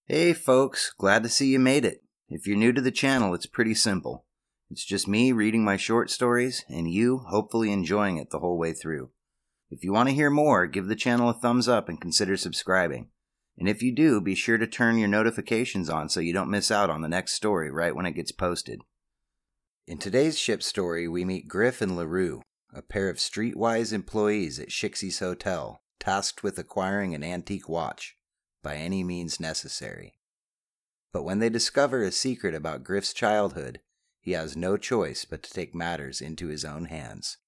Hey folks, glad to see you made it. If you're new to the channel, it's pretty simple. It's just me reading my short stories and you hopefully enjoying it the whole way through. If you want to hear more, give the channel a thumbs up and consider subscribing. And if you do, be sure to turn your notifications on so you don't miss out on the next story right when it gets posted. In today's ship story, we meet Griff and LaRue, a pair of streetwise employees at Shixie's Hotel, tasked with acquiring an antique watch, by any means necessary. But when they discover a secret about Griff's childhood, he has no choice but to take matters into his own hands.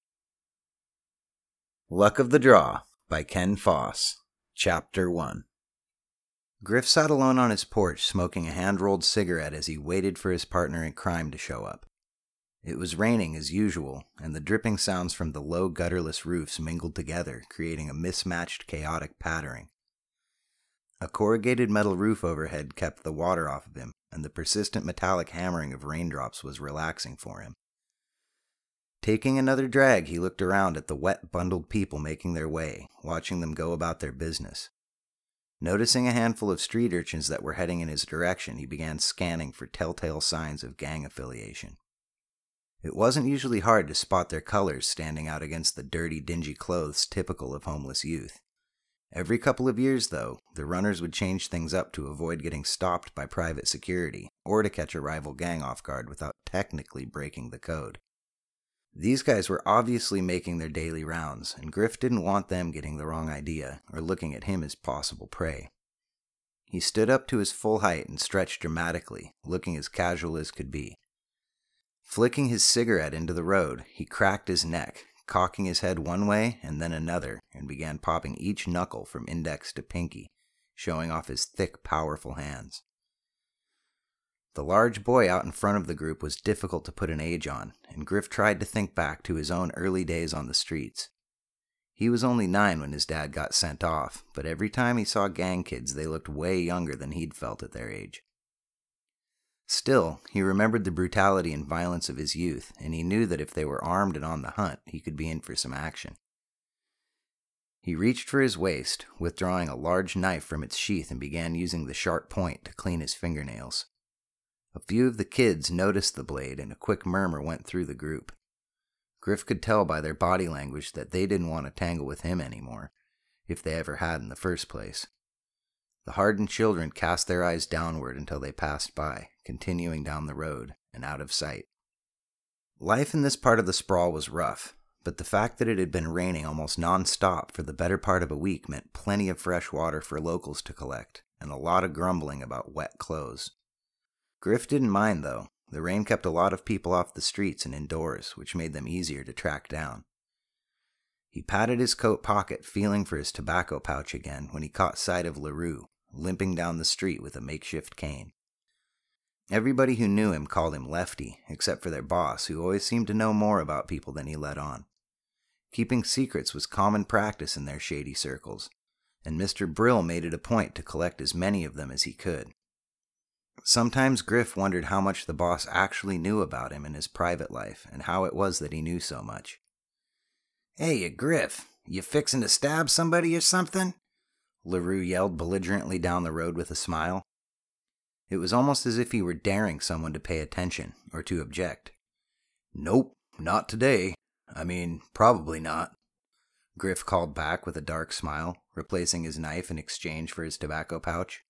Luck of the Draw by Ken Foss, Chapter 1. Griff sat alone on his porch smoking a hand-rolled cigarette as he waited for his partner in crime to show up. It was raining as usual, and the dripping sounds from the low gutterless roofs mingled together, creating a mismatched, chaotic pattering. A corrugated metal roof overhead kept the water off of him, and the persistent metallic hammering of raindrops was relaxing for him. Taking another drag, he looked around at the wet, bundled people making their way, watching them go about their business. Noticing a handful of street urchins that were heading in his direction, he began scanning for telltale signs of gang affiliation. It wasn't usually hard to spot their colors standing out against the dirty, dingy clothes typical of homeless youth. Every couple of years, though, the runners would change things up to avoid getting stopped by private security, or to catch a rival gang off guard without technically breaking the code. These guys were obviously making their daily rounds, and Griff didn't want them getting the wrong idea, or looking at him as possible prey. He stood up to his full height and stretched dramatically, looking as casual as could be. Flicking his cigarette into the road, he cracked his neck, cocking his head one way and then another, and began popping each knuckle from index to pinky, showing off his thick, powerful hands. The large boy out in front of the group was difficult to put an age on, and Griff tried to think back to his own early days on the streets. He was only 9 when his dad got sent off, but every time he saw gang kids, they looked way younger than he'd felt at their age. Still, he remembered the brutality and violence of his youth, and he knew that if they were armed and on the hunt, he could be in for some action. He reached for his waist, withdrawing a large knife from its sheath, and began using the sharp point to clean his fingernails. A few of the kids noticed the blade, and a quick murmur went through the group. Griff could tell by their body language that they didn't want to tangle with him anymore, if they ever had in the first place. The hardened children cast their eyes downward until they passed by, continuing down the road and out of sight. Life in this part of the sprawl was rough, but the fact that it had been raining almost non-stop for the better part of a week meant plenty of fresh water for locals to collect, and a lot of grumbling about wet clothes. Griff didn't mind, though. The rain kept a lot of people off the streets and indoors, which made them easier to track down. He patted his coat pocket, feeling for his tobacco pouch again, when he caught sight of LaRue, limping down the street with a makeshift cane. Everybody who knew him called him Lefty, except for their boss, who always seemed to know more about people than he let on. Keeping secrets was common practice in their shady circles, and Mr. Brill made it a point to collect as many of them as he could. Sometimes Griff wondered how much the boss actually knew about him in his private life, and how it was that he knew so much. "Hey, Griff, you fixin' to stab somebody or something?" LaRue yelled belligerently down the road with a smile. It was almost as if he were daring someone to pay attention, or to object. "Nope, not today. Probably not," Griff called back with a dark smile, replacing his knife in exchange for his tobacco pouch.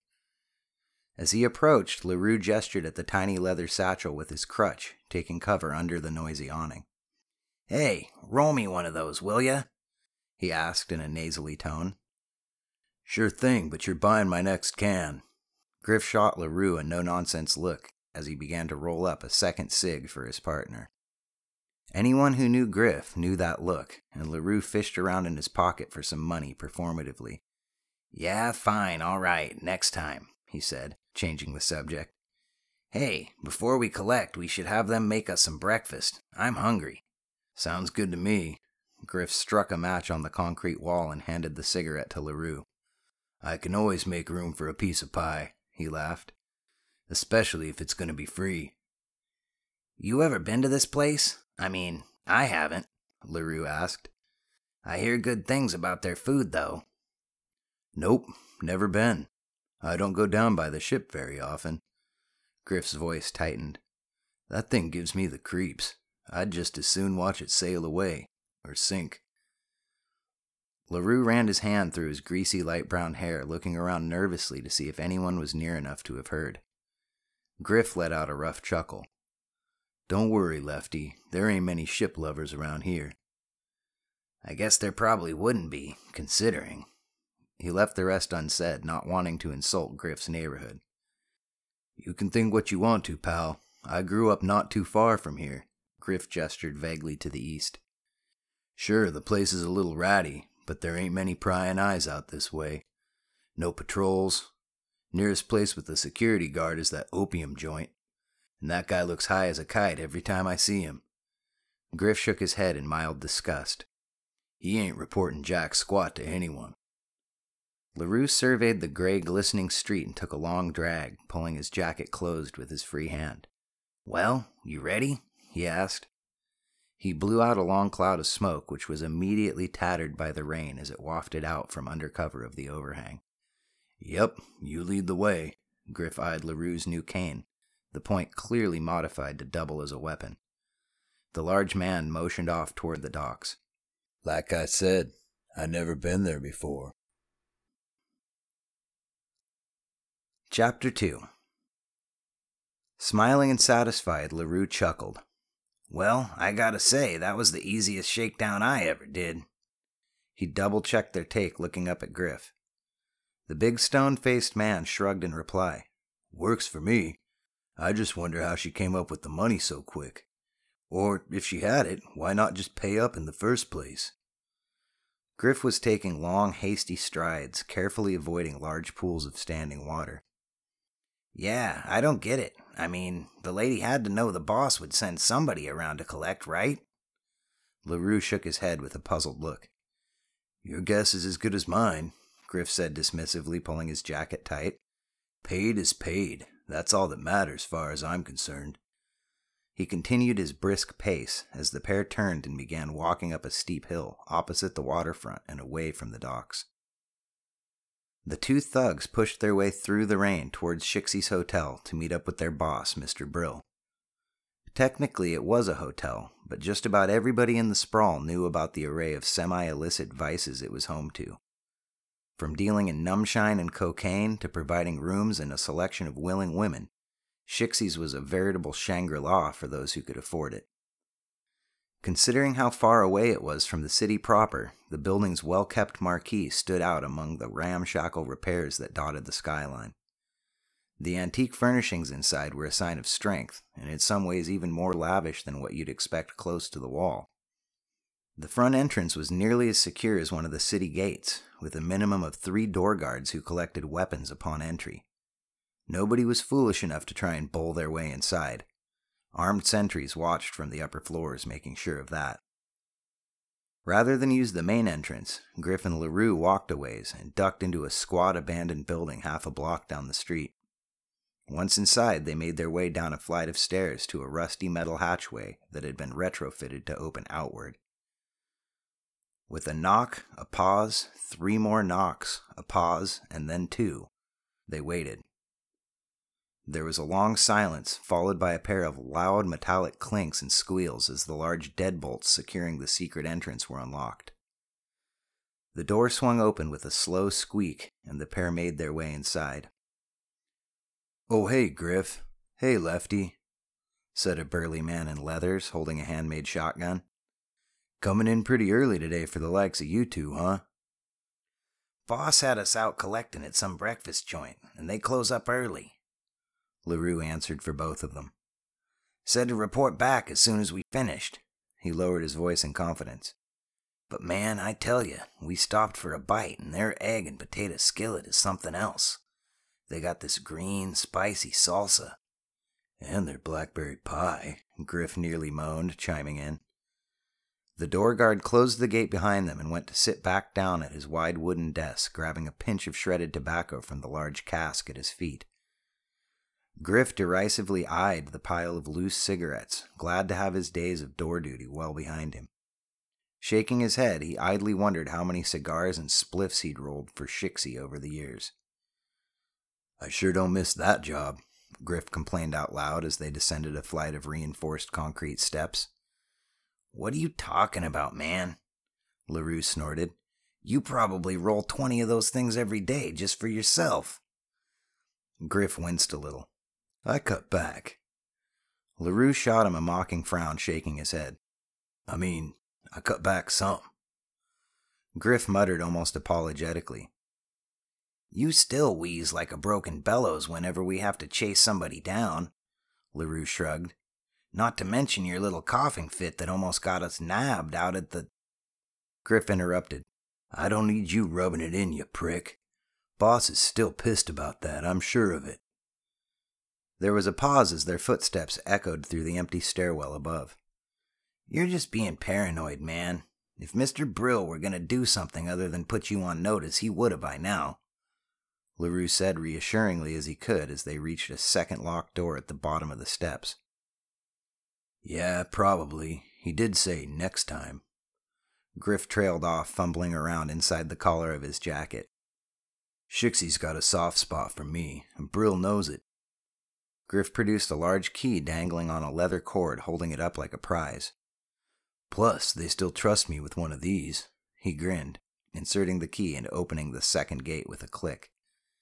As he approached, LaRue gestured at the tiny leather satchel with his crutch, taking cover under the noisy awning. "Hey, roll me one of those, will ya?" he asked in a nasally tone. "Sure thing, but you're buying my next can." Griff shot LaRue a no-nonsense look as he began to roll up a second cig for his partner. Anyone who knew Griff knew that look, and LaRue fished around in his pocket for some money performatively. "Yeah, fine, all right, next time," he said, changing the subject. "Hey, before we collect, we should have them make us some breakfast. I'm hungry." "Sounds good to me." Griff struck a match on the concrete wall and handed the cigarette to LaRue. "I can always make room for a piece of pie," he laughed. "Especially if it's going to be free." "You ever been to this place? I haven't," LaRue asked. "I hear good things about their food, though." "Nope, never been. I don't go down by the ship very often. Griff's voice tightened. That thing gives me the creeps. I'd just as soon watch it sail away, or sink. LaRue ran his hand through his greasy light brown hair, looking around nervously to see if anyone was near enough to have heard. Griff let out a rough chuckle. Don't worry, Lefty. There ain't many ship lovers around here. I guess there probably wouldn't be, considering. He left the rest unsaid, not wanting to insult Griff's neighborhood. You can think what you want to, pal. I grew up not too far from here. Griff gestured vaguely to the east. Sure, the place is a little ratty, but there ain't many prying eyes out this way. No patrols. Nearest place with a security guard is that opium joint, and that guy looks high as a kite every time I see him. Griff shook his head in mild disgust. He ain't reporting jack squat to anyone. LaRue surveyed the gray, glistening street and took a long drag, pulling his jacket closed with his free hand. Well, you ready? He asked. He blew out a long cloud of smoke, which was immediately tattered by the rain as it wafted out from under cover of the overhang. Yep, you lead the way. Griff eyed LaRue's new cane, the point clearly modified to double as a weapon. The large man motioned off toward the docks. Like I said, I never been there before. Chapter 2. Smiling and satisfied, LaRue chuckled. Well, I gotta say, that was the easiest shakedown I ever did. He double-checked their take, looking up at Griff. The big stone-faced man shrugged in reply. Works for me. I just wonder how she came up with the money so quick. Or, if she had it, why not just pay up in the first place? Griff was taking long, hasty strides, carefully avoiding large pools of standing water. Yeah, I don't get it. I mean, the lady had to know the boss would send somebody around to collect, right? LaRue shook his head with a puzzled look. Your guess is as good as mine, Griff said dismissively, pulling his jacket tight. Paid is paid. That's all that matters, far as I'm concerned. He continued his brisk pace as the pair turned and began walking up a steep hill opposite the waterfront and away from the docks. The two thugs pushed their way through the rain towards Shixie's hotel to meet up with their boss, Mr. Brill. Technically, it was a hotel, but just about everybody in the sprawl knew about the array of semi-illicit vices it was home to. From dealing in numbshine and cocaine to providing rooms and a selection of willing women, Shixie's was a veritable Shangri-La for those who could afford it. Considering how far away it was from the city proper, the building's well-kept marquee stood out among the ramshackle repairs that dotted the skyline. The antique furnishings inside were a sign of strength, and in some ways even more lavish than what you'd expect close to the wall. The front entrance was nearly as secure as one of the city gates, with a minimum of 3 door guards who collected weapons upon entry. Nobody was foolish enough to try and bull their way inside. Armed sentries watched from the upper floors, making sure of that. Rather than use the main entrance, Griff and LaRue walked a ways and ducked into a squat abandoned building half a block down the street. Once inside, they made their way down a flight of stairs to a rusty metal hatchway that had been retrofitted to open outward. With a knock, a pause, 3 more knocks, a pause, and then 2, they waited. There was a long silence, followed by a pair of loud metallic clinks and squeals as the large deadbolts securing the secret entrance were unlocked. The door swung open with a slow squeak, and the pair made their way inside. "Oh, hey, Griff. Hey, Lefty," said a burly man in leathers, holding a handmade shotgun. "Coming in pretty early today for the likes of you two, huh?" "Boss had us out collecting at some breakfast joint, and they close up early," LaRue answered for both of them. "Said to report back as soon as we finished." He lowered his voice in confidence. "But man, I tell you, we stopped for a bite, and their egg and potato skillet is something else. They got this green, spicy salsa. And their blackberry pie," Griff nearly moaned, chiming in. The door guard closed the gate behind them and went to sit back down at his wide wooden desk, grabbing a pinch of shredded tobacco from the large cask at his feet. Griff derisively eyed the pile of loose cigarettes, glad to have his days of door duty well behind him. Shaking his head, he idly wondered how many cigars and spliffs he'd rolled for Shixie over the years. I sure don't miss that job, Griff complained out loud as they descended a flight of reinforced concrete steps. What are you talking about, man? LaRue snorted. You probably roll 20 of those things every day just for yourself. Griff winced a little. I cut back. LaRue shot him a mocking frown, shaking his head. I cut back some. Griff muttered almost apologetically. You still wheeze like a broken bellows whenever we have to chase somebody down, LaRue shrugged. Not to mention your little coughing fit that almost got us nabbed out at the... Griff interrupted. I don't need you rubbing it in, you prick. Boss is still pissed about that, I'm sure of it. There was a pause as their footsteps echoed through the empty stairwell above. You're just being paranoid, man. If Mr. Brill were going to do something other than put you on notice, he would have by now, LaRue said reassuringly as he could as they reached a second locked door at the bottom of the steps. Yeah, probably. He did say next time. Griff trailed off, fumbling around inside the collar of his jacket. Shixie's got a soft spot for me, and Brill knows it. Griff produced a large key dangling on a leather cord, holding it up like a prize. Plus, they still trust me with one of these. He grinned, inserting the key and opening the second gate with a click.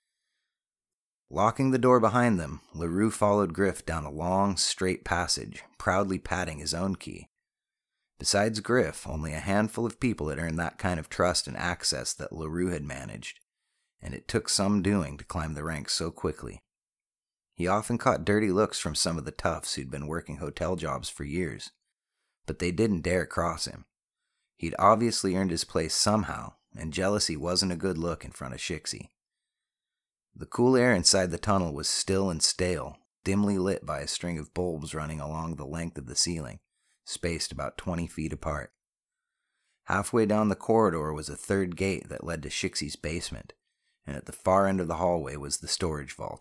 Locking the door behind them, LaRue followed Griff down a long, straight passage, proudly patting his own key. Besides Griff, only a handful of people had earned that kind of trust and access that LaRue had managed, and it took some doing to climb the ranks so quickly. He often caught dirty looks from some of the toughs who'd been working hotel jobs for years, but they didn't dare cross him. He'd obviously earned his place somehow, and jealousy wasn't a good look in front of Shixie. The cool air inside the tunnel was still and stale, dimly lit by a string of bulbs running along the length of the ceiling, spaced about 20 feet apart. Halfway down the corridor was a third gate that led to Shixie's basement, and at the far end of the hallway was the storage vault.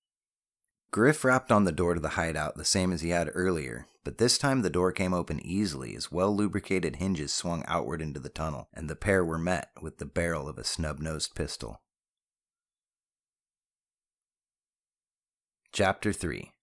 Griff rapped on the door to the hideout the same as he had earlier, but this time the door came open easily as well-lubricated hinges swung outward into the tunnel, and the pair were met with the barrel of a snub-nosed pistol. Chapter 3.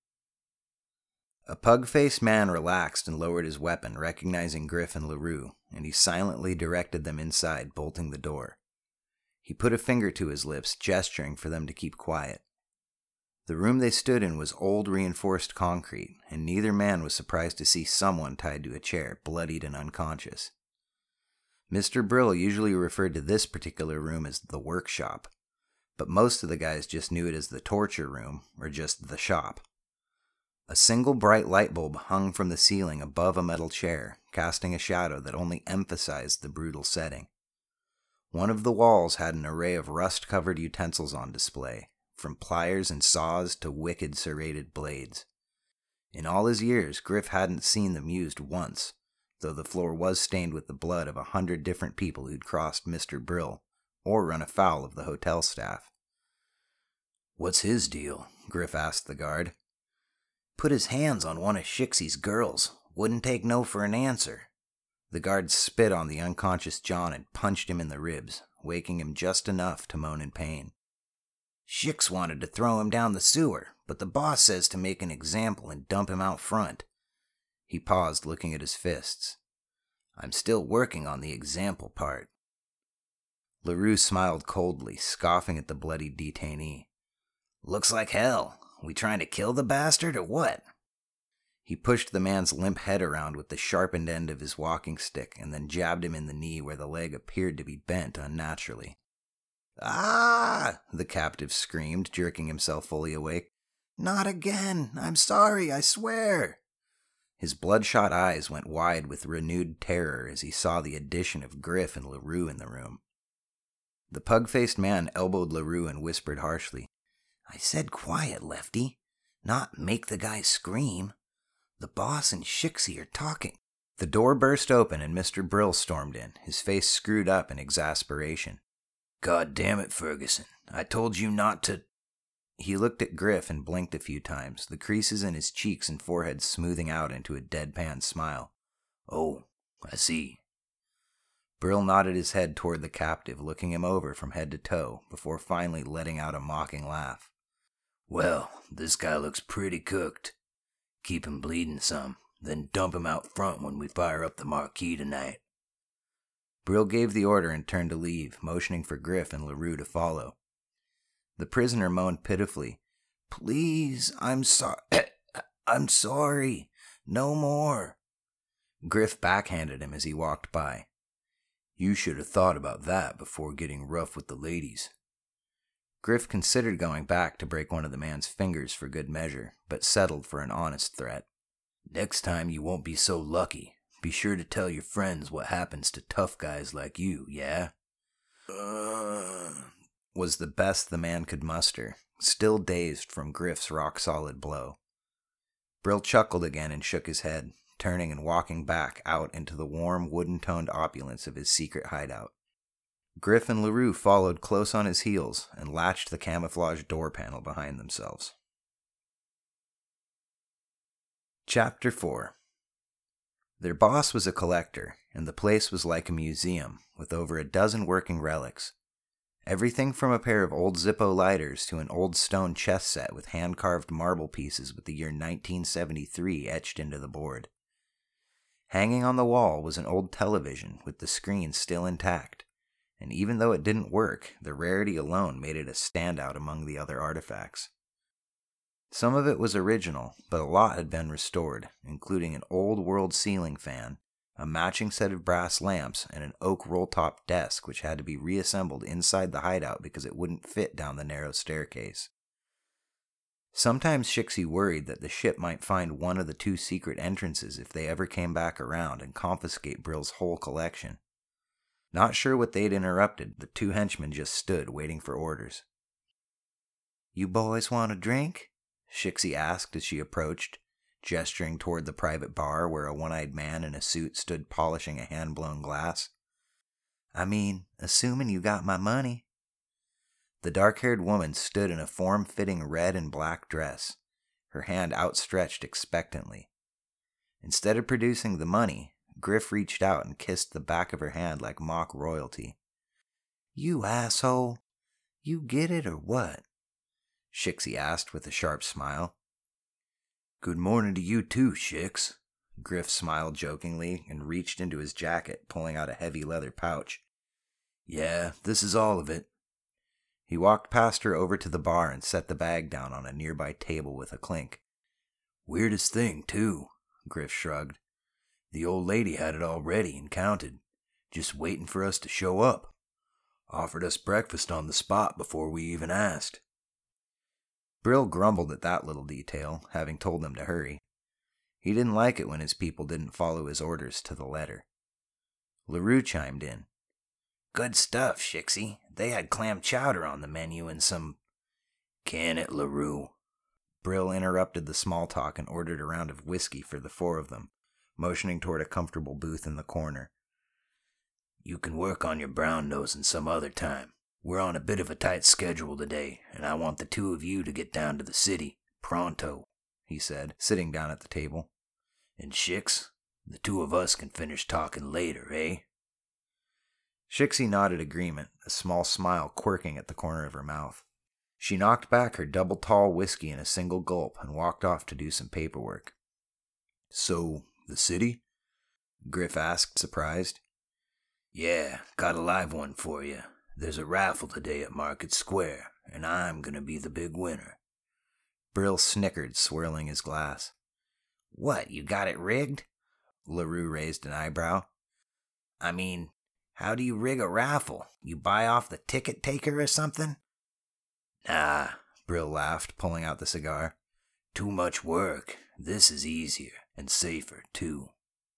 A pug-faced man relaxed and lowered his weapon, recognizing Griff and LaRue, and he silently directed them inside, bolting the door. He put a finger to his lips, gesturing for them to keep quiet. The room they stood in was old reinforced concrete, and neither man was surprised to see someone tied to a chair, bloodied and unconscious. Mr. Brill usually referred to this particular room as the workshop, but most of the guys just knew it as the torture room, or just the shop. A single bright light bulb hung from the ceiling above a metal chair, casting a shadow that only emphasized the brutal setting. One of the walls had an array of rust-covered utensils on display, from pliers and saws to wicked serrated blades. In all his years, Griff hadn't seen them used once, though the floor was stained with the blood of 100 different people who'd crossed Mr. Brill, or run afoul of the hotel staff. What's his deal? Griff asked the guard. Put his hands on one of Shixie's girls. Wouldn't take no for an answer. The guard spit on the unconscious John and punched him in the ribs, waking him just enough to moan in pain. Shix wanted to throw him down the sewer, but the boss says to make an example and dump him out front. He paused, looking at his fists. I'm still working on the example part. LaRue smiled coldly, scoffing at the bloody detainee. Looks like hell. We trying to kill the bastard or what? He pushed the man's limp head around with the sharpened end of his walking stick and then jabbed him in the knee where the leg appeared to be bent unnaturally. Ah! The captive screamed, jerking himself fully awake. Not again! I'm sorry, I swear! His bloodshot eyes went wide with renewed terror as he saw the addition of Griff and LaRue in the room. The pug-faced man elbowed LaRue and whispered harshly, I said quiet, Lefty, not make the guy scream. The boss and Shixie are talking. The door burst open and Mr. Brill stormed in, his face screwed up in exasperation. God damn it, Ferguson. I told you not to... He looked at Griff and blinked a few times, the creases in his cheeks and forehead smoothing out into a deadpan smile. Oh, I see. Brill nodded his head toward the captive, looking him over from head to toe, before finally letting out a mocking laugh. Well, this guy looks pretty cooked. Keep him bleeding some, then dump him out front when we fire up the marquee tonight. Brill gave the order and turned to leave, motioning for Griff and LaRue to follow. The prisoner moaned pitifully. "Please, I'm sorry. No more." Griff backhanded him as he walked by. "You should have thought about that before getting rough with the ladies." Griff considered going back to break one of the man's fingers for good measure, but settled for an honest threat. "Next time you won't be so lucky. Be sure to tell your friends what happens to tough guys like you, yeah?" Was the best the man could muster, still dazed from Griff's rock-solid blow. Brill chuckled again and shook his head, turning and walking back out into the warm, wooden-toned opulence of his secret hideout. Griff and LaRue followed close on his heels and latched the camouflage door panel behind themselves. Chapter 4. Their boss was a collector, and the place was like a museum, with over a dozen working relics. Everything from a pair of old Zippo lighters to an old stone chess set with hand-carved marble pieces with the year 1973 etched into the board. Hanging on the wall was an old television with the screen still intact, and even though it didn't work, the rarity alone made it a standout among the other artifacts. Some of it was original, but a lot had been restored, including an old-world ceiling fan, a matching set of brass lamps, and an oak roll-top desk which had to be reassembled inside the hideout because it wouldn't fit down the narrow staircase. Sometimes Shixie worried that the ship might find one of the two secret entrances if they ever came back around and confiscate Brill's whole collection. Not sure what they'd interrupted, the two henchmen just stood waiting for orders. "You boys want a drink?" Shixie asked as she approached, gesturing toward the private bar where a one-eyed man in a suit stood polishing a hand-blown glass. "I mean, assuming you got my money." The dark-haired woman stood in a form-fitting red and black dress, her hand outstretched expectantly. Instead of producing the money, Griff reached out and kissed the back of her hand like mock royalty. "You asshole! You get it or what?" Shixie asked with a sharp smile. "Good morning to you too, Shix." Griff smiled jokingly and reached into his jacket, pulling out a heavy leather pouch. "Yeah, this is all of it." He walked past her over to the bar and set the bag down on a nearby table with a clink. "Weirdest thing, too," Griff shrugged. "The old lady had it all ready and counted, just waiting for us to show up. Offered us breakfast on the spot before we even asked." Brill grumbled at that little detail, having told them to hurry. He didn't like it when his people didn't follow his orders to the letter. LaRue chimed in. "Good stuff, Shixie. They had clam chowder on the menu and some—" "Can it, LaRue?" Brill interrupted the small talk and ordered a round of whiskey for the four of them, motioning toward a comfortable booth in the corner. "You can work on your brown nosing some other time. We're on a bit of a tight schedule today, and I want the two of you to get down to the city, pronto," he said, sitting down at the table. "And Shix, the two of us can finish talking later, eh?" Shixie nodded agreement, a small smile quirking at the corner of her mouth. She knocked back her double tall whiskey in a single gulp and walked off to do some paperwork. "So, the city?" Griff asked, surprised. "Yeah, got a live one for you. There's a raffle today at Market Square, and I'm gonna be the big winner." Brill snickered, swirling his glass. "What, you got it rigged?" LaRue raised an eyebrow. "I mean, how do you rig a raffle? You buy off the ticket taker or something?" "Nah," Brill laughed, pulling out the cigar. "Too much work. This is easier, and safer, too."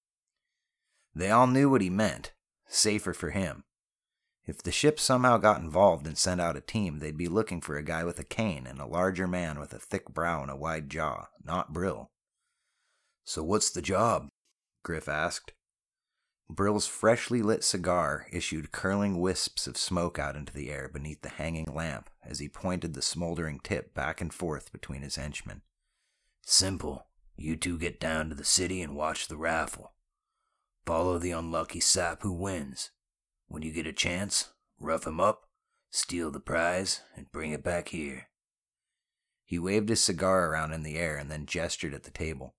They all knew what he meant. Safer for him. If the ship somehow got involved and sent out a team, they'd be looking for a guy with a cane and a larger man with a thick brow and a wide jaw, not Brill. "So what's the job?" Griff asked. Brill's freshly lit cigar issued curling wisps of smoke out into the air beneath the hanging lamp as he pointed the smoldering tip back and forth between his henchmen. "Simple. You two get down to the city and watch the raffle. Follow the unlucky sap who wins. When you get a chance, rough him up, steal the prize, and bring it back here." He waved his cigar around in the air and then gestured at the table.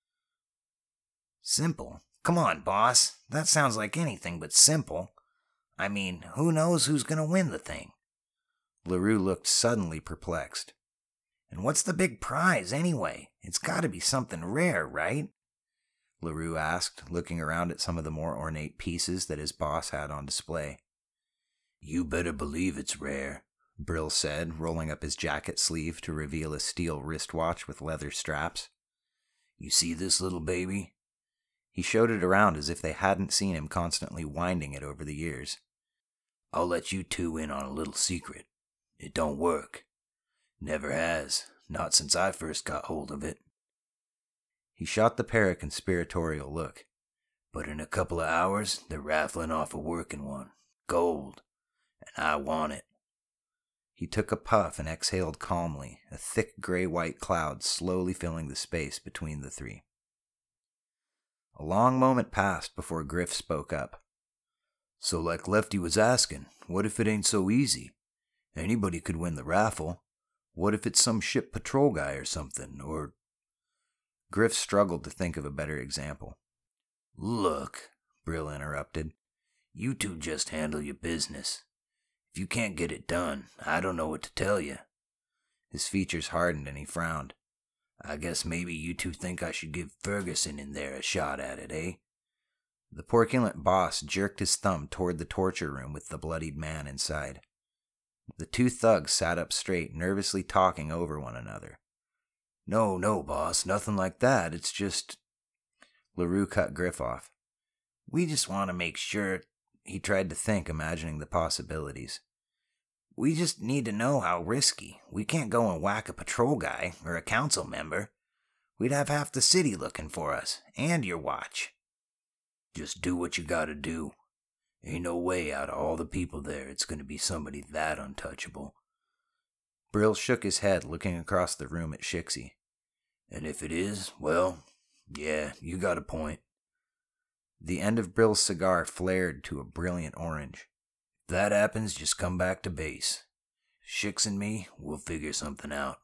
Simple? Come on, boss. That sounds like anything but simple. I mean, who knows who's gonna win the thing? LaRue looked suddenly perplexed. And what's the big prize, anyway? It's gotta be something rare, right? LaRue asked, looking around at some of the more ornate pieces that his boss had on display. You better believe it's rare, Brill said, rolling up his jacket sleeve to reveal a steel wristwatch with leather straps. You see this little baby? He showed it around as if they hadn't seen him constantly winding it over the years. I'll let you two in on a little secret. It don't work. Never has, not since I first got hold of it. He shot the pair a conspiratorial look. But in a couple of hours, they're raffling off a working one. Gold. And I want it. He took a puff and exhaled calmly, a thick gray-white cloud slowly filling the space between the three. A long moment passed before Griff spoke up. So like Lefty was asking, what if it ain't so easy? Anybody could win the raffle. What if it's some ship patrol guy or something, or... Griff struggled to think of a better example. Look, Brill interrupted. You two just handle your business. If you can't get it done, I don't know what to tell you. His features hardened and he frowned. I guess maybe you two think I should give Ferguson in there a shot at it, eh? The porculent boss jerked his thumb toward the torture room with the bloodied man inside. The two thugs sat up straight, nervously talking over one another. No, boss, nothing like that. It's just... LaRue cut Griff off. We just want to make sure... He tried to think, imagining the possibilities. We just need to know how risky. We can't go and whack a patrol guy or a council member. We'd have half the city looking for us, and your watch. Just do what you gotta do. Ain't no way out of all the people there it's gonna be somebody that untouchable. Brill shook his head, looking across the room at Shixie. And if it is, well, yeah, you got a point. The end of Brill's cigar flared to a brilliant orange. If that happens, just come back to base. Shix and me, we'll figure something out.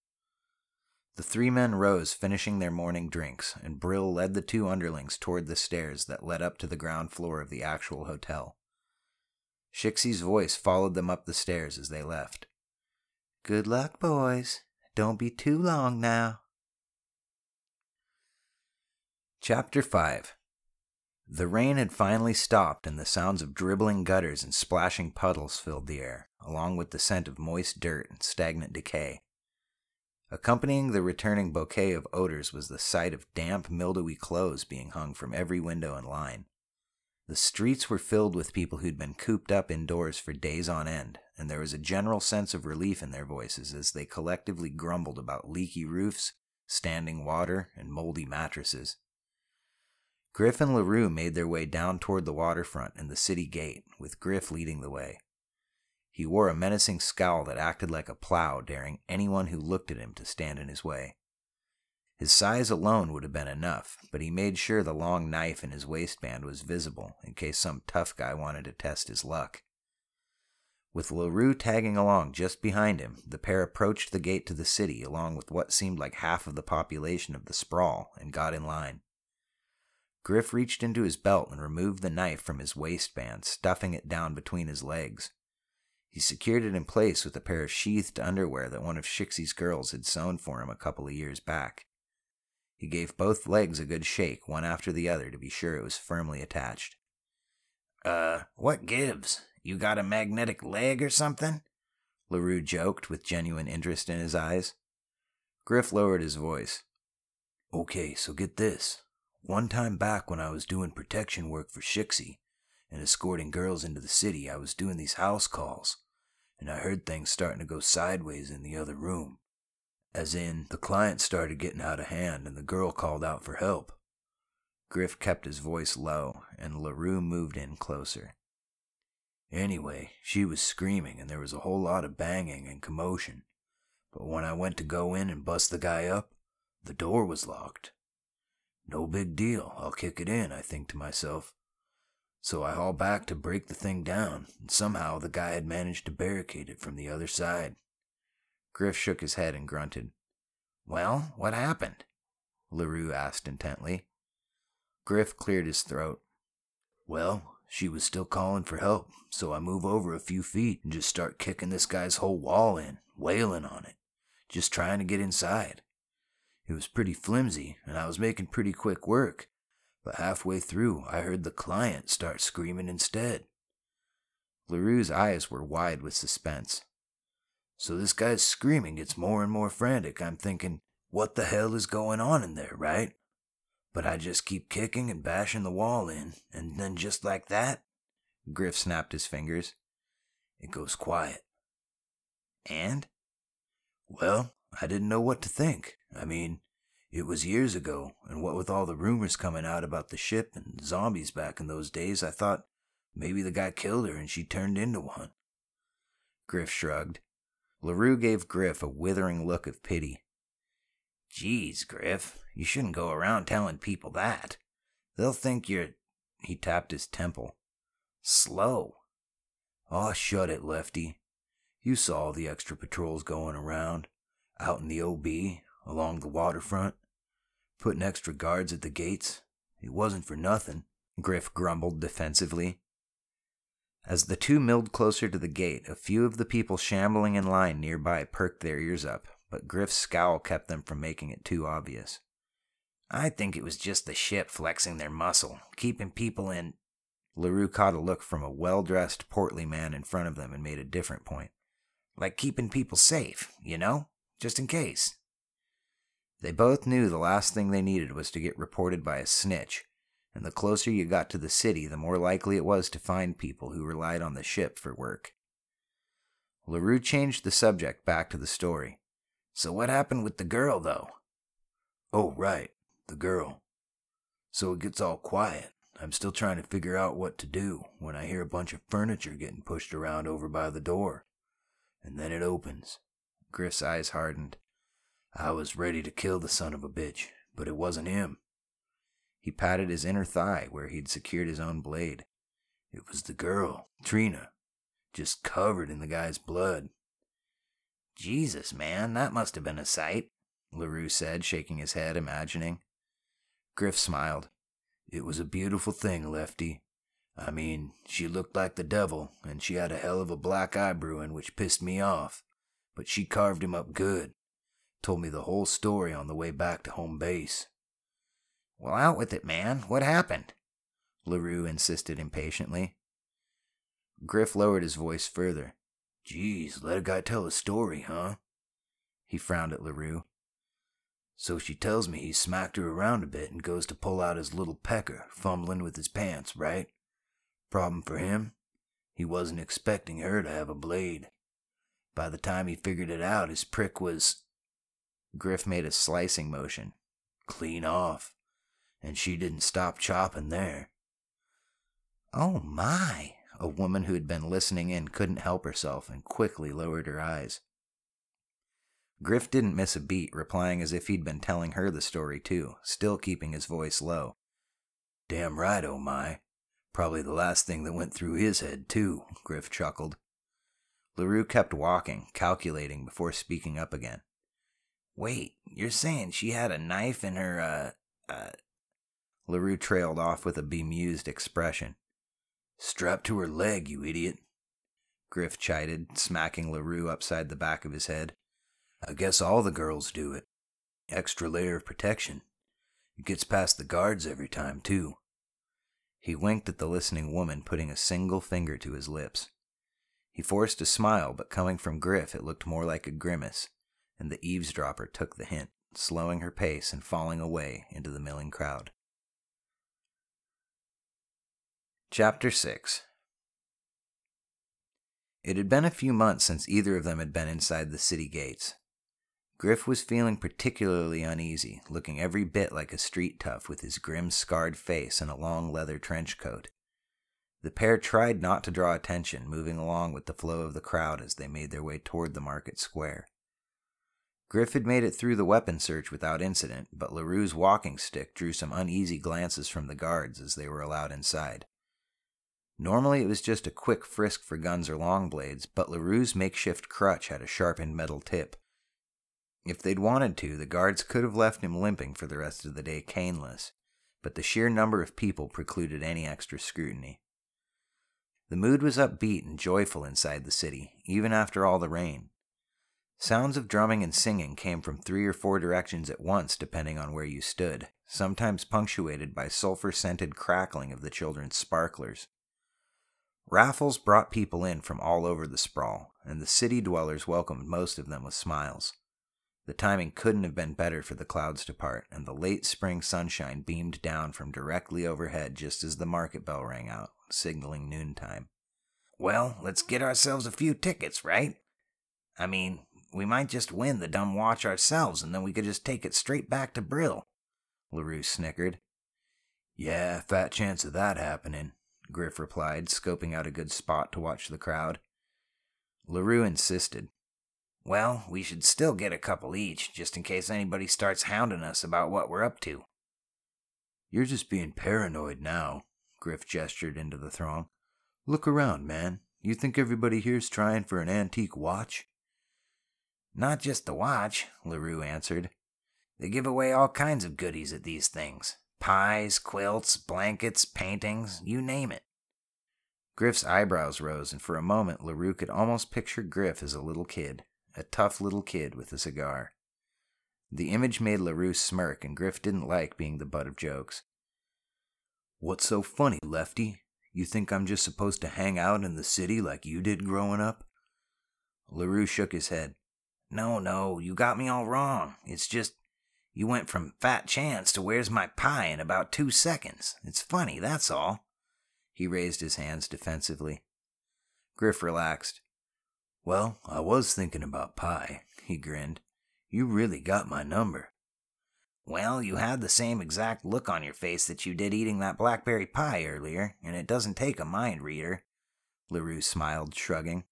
The three men rose, finishing their morning drinks, and Brill led the two underlings toward the stairs that led up to the ground floor of the actual hotel. Shixie's voice followed them up the stairs as they left. Good luck, boys. Don't be too long now. Chapter 5. The rain had finally stopped, and the sounds of dribbling gutters and splashing puddles filled the air, along with the scent of moist dirt and stagnant decay. Accompanying the returning bouquet of odors was the sight of damp, mildewy clothes being hung from every window and line. The streets were filled with people who'd been cooped up indoors for days on end, and there was a general sense of relief in their voices as they collectively grumbled about leaky roofs, standing water, and moldy mattresses. Griff and LaRue made their way down toward the waterfront and the city gate, with Griff leading the way. He wore a menacing scowl that acted like a plow, daring anyone who looked at him to stand in his way. His size alone would have been enough, but he made sure the long knife in his waistband was visible in case some tough guy wanted to test his luck. With LaRue tagging along just behind him, the pair approached the gate to the city along with what seemed like half of the population of the sprawl and got in line. Griff reached into his belt and removed the knife from his waistband, stuffing it down between his legs. He secured it in place with a pair of sheathed underwear that one of Shixie's girls had sewn for him a couple of years back. He gave both legs a good shake, one after the other, to be sure it was firmly attached. What gives? You got a magnetic leg or something? LaRue joked, with genuine interest in his eyes. Griff lowered his voice. Okay, so get this. One time back when I was doing protection work for Shixie and escorting girls into the city, I was doing these house calls, and I heard things starting to go sideways in the other room. As in, the client started getting out of hand and the girl called out for help. Griff kept his voice low, and LaRue moved in closer. Anyway, she was screaming and there was a whole lot of banging and commotion. But when I went to go in and bust the guy up, the door was locked. No big deal, I'll kick it in, I think to myself. So I haul back to break the thing down, and somehow the guy had managed to barricade it from the other side. Griff shook his head and grunted. Well, what happened? LaRue asked intently. Griff cleared his throat. Well, she was still calling for help, so I move over a few feet and just start kicking this guy's whole wall in, wailing on it, just trying to get inside. It was pretty flimsy, and I was making pretty quick work, but halfway through I heard the client start screaming instead. LaRue's eyes were wide with suspense. So this guy's screaming gets more and more frantic. I'm thinking, what the hell is going on in there, right? But I just keep kicking and bashing the wall in, and then just like that, Griff snapped his fingers, it goes quiet. And? Well, I didn't know what to think. I mean, it was years ago, and what with all the rumors coming out about the ship and zombies back in those days, I thought maybe the guy killed her and she turned into one. Griff shrugged. LaRue gave Griff a withering look of pity. Geez, Griff, you shouldn't go around telling people that. They'll think you're... He tapped his temple. Slow. Aw, shut it, Lefty. You saw all the extra patrols going around, out in the OB, along the waterfront, putting extra guards at the gates. It wasn't for nothing, Griff grumbled defensively. As the two milled closer to the gate, a few of the people shambling in line nearby perked their ears up, but Griff's scowl kept them from making it too obvious. I think it was just the ship flexing their muscle, keeping people in... LaRue caught a look from a well-dressed, portly man in front of them and made a different point. Like keeping people safe, you know? Just in case. They both knew the last thing they needed was to get reported by a snitch, and the closer you got to the city, the more likely it was to find people who relied on the ship for work. LaRue changed the subject back to the story. So what happened with the girl, though? Oh, right, the girl. So it gets all quiet. I'm still trying to figure out what to do when I hear a bunch of furniture getting pushed around over by the door. And then it opens. Griff's eyes hardened. I was ready to kill the son of a bitch, but it wasn't him. He patted his inner thigh where he'd secured his own blade. It was the girl, Trina, just covered in the guy's blood. Jesus, man, that must have been a sight, LaRue said, shaking his head, imagining. Griff smiled. It was a beautiful thing, Lefty. I mean, she looked like the devil, and she had a hell of a black eye brewing, which pissed me off. But she carved him up good. Told me the whole story on the way back to home base. Well, out with it, man. What happened? LaRue insisted impatiently. Griff lowered his voice further. Geez, let a guy tell a story, huh? He frowned at LaRue. So she tells me he smacked her around a bit and goes to pull out his little pecker, fumbling with his pants, right? Problem for him? He wasn't expecting her to have a blade. By the time he figured it out, his prick was... Griff made a slicing motion. Clean off. And she didn't stop chopping there. Oh, my. A woman who had been listening in couldn't help herself and quickly lowered her eyes. Griff didn't miss a beat, replying as if he'd been telling her the story too, still keeping his voice low. Damn right, oh my. Probably the last thing that went through his head too, Griff chuckled. LaRue kept walking, calculating before speaking up again. Wait, you're saying she had a knife in her, LaRue trailed off with a bemused expression. Strapped to her leg, you idiot, Griff chided, smacking LaRue upside the back of his head. I guess all the girls do it. Extra layer of protection. It gets past the guards every time, too. He winked at the listening woman, putting a single finger to his lips. He forced a smile, but coming from Griff it looked more like a grimace, and the eavesdropper took the hint, slowing her pace and falling away into the milling crowd. Chapter 6. It had been a few months since either of them had been inside the city gates. Griff was feeling particularly uneasy, looking every bit like a street tough with his grim, scarred face and a long leather trench coat. The pair tried not to draw attention, moving along with the flow of the crowd as they made their way toward the market square. Griff had made it through the weapon search without incident, but LaRue's walking stick drew some uneasy glances from the guards as they were allowed inside. Normally it was just a quick frisk for guns or long blades, but LaRue's makeshift crutch had a sharpened metal tip, If they'd wanted to, the guards could have left him limping for the rest of the day caneless, but the sheer number of people precluded any extra scrutiny. The mood was upbeat and joyful inside the city, even after all the rain. Sounds of drumming and singing came from 3 or 4 directions at once depending on where you stood, sometimes punctuated by sulfur-scented crackling of the children's sparklers. Raffles brought people in from all over the sprawl, and the city dwellers welcomed most of them with smiles. The timing couldn't have been better for the clouds to part, and the late spring sunshine beamed down from directly overhead just as the market bell rang out, signaling noontime. Well, let's get ourselves a few tickets, right? I mean, we might just win the dumb watch ourselves, and then we could just take it straight back to Brill. LaRue snickered. Yeah, fat chance of that happening, Griff replied, scoping out a good spot to watch the crowd. LaRue insisted. Well, we should still get a couple each, just in case anybody starts hounding us about what we're up to. You're just being paranoid now, Griff gestured into the throng. Look around, man. You think everybody here's trying for an antique watch? Not just the watch, LaRue answered. They give away all kinds of goodies at these things. Pies, quilts, blankets, paintings, you name it. Griff's eyebrows rose, and for a moment LaRue could almost picture Griff as a little kid, a tough little kid with a cigar. The image made LaRue smirk, and Griff didn't like being the butt of jokes. What's so funny, Lefty? You think I'm just supposed to hang out in the city like you did growing up? LaRue shook his head. No, you got me all wrong. It's just, you went from fat chance to where's my pie in about 2 seconds. It's funny, that's all. He raised his hands defensively. Griff relaxed. Well, I was thinking about pie, he grinned. You really got my number. Well, you had the same exact look on your face that you did eating that blackberry pie earlier, and it doesn't take a mind reader. LaRue smiled, shrugging.